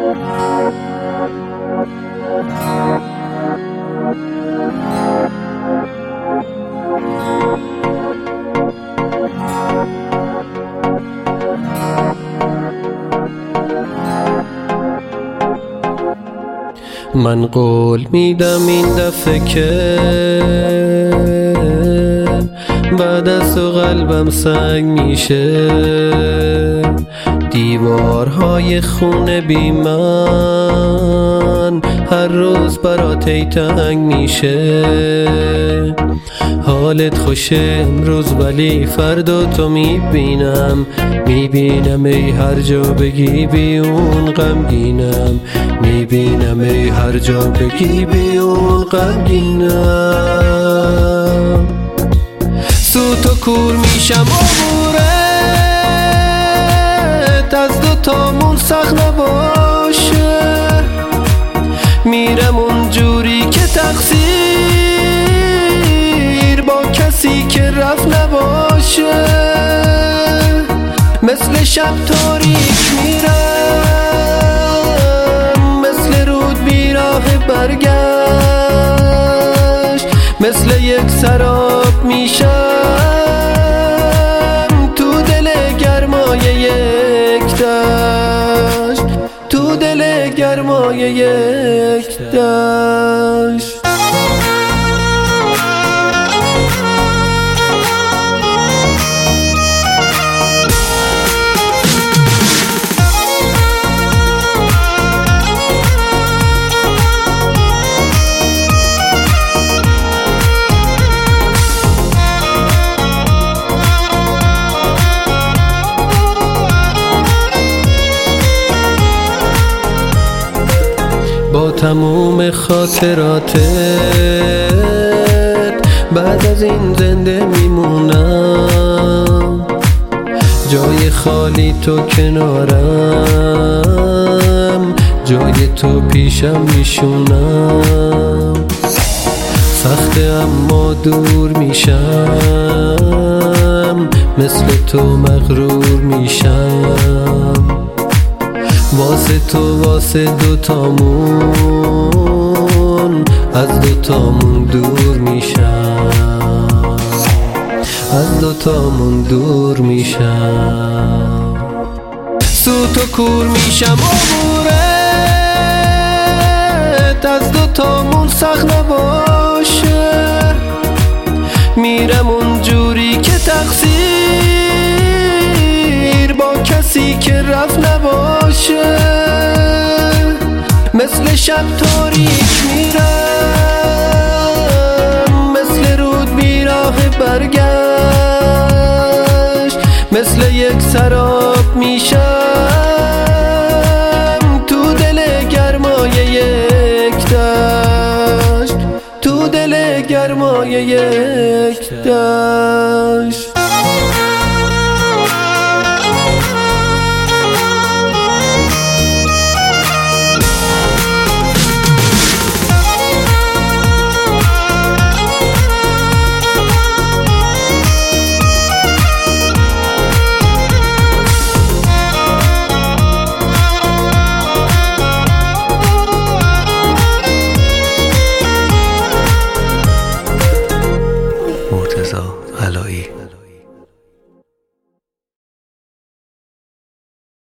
من قول میدم این دفعه که بعد از تو قلبم سنگ میشه، دیوارهای خونه بی من هر روز برات ای تنگ میشه. حالت خوشه امروز ولی فردا تو میبینم ای هر جا بگی بی اون غمگینم، میبینم ای هر جا بگی بی اون غمگینم. سوت و کور میشم عبورت از دوتامون سخت نباشه، میرم اونجوری که تقصیر با کسی که رفت نباشه. مثل شب تاریک میرم، مثل رود بیراه برگشت، مثل یک سراب میشم تو دل گرمای یک دشت، تو دل گرمای یک دشت. با تموم خاطراتت بعد از این زنده میمونم، جای خالی تو کنارم، جای تو پیشم میشونم. سخته اما دور میشم، مثل تو مغرور میشم، واسه تو واسه دوتامون از دوتامون دور میشم، از دوتامون دور میشم. سوت و کور میشم عبورت از دوتامون سخت نباشه، میرم اونجوری که تقصیر با کسی که رفت نباشه. مثل شب تاریک میرم، مثل رود بیراه برگشت، مثل یک سراب میشم تو دل گرمای یک دشت، تو دل گرمای یک دشت.